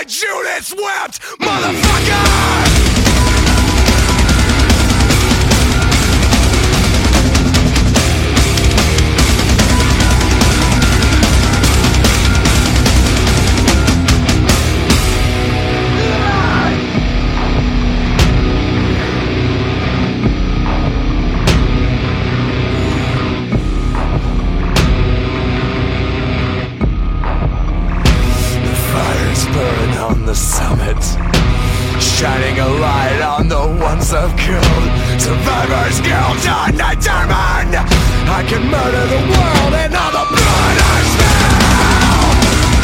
like Judas wept, motherfucker! Burn on the summit, shining a light on the ones I've killed. Survivor's guilt undetermined. I can murder the world and all the blood I spill.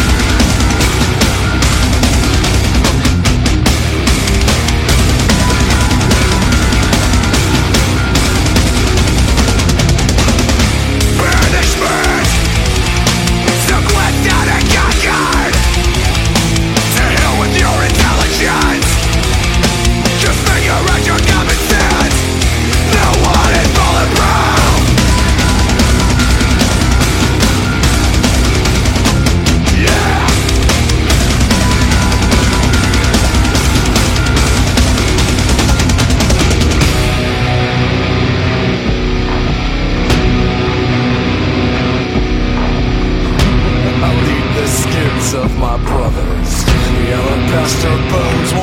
Banishment, sequestered and conquered. With your intelligence, just figure out your common sense. No one is bulletproof. Yeah. I'll eat the skins of my brothers. The alabaster bones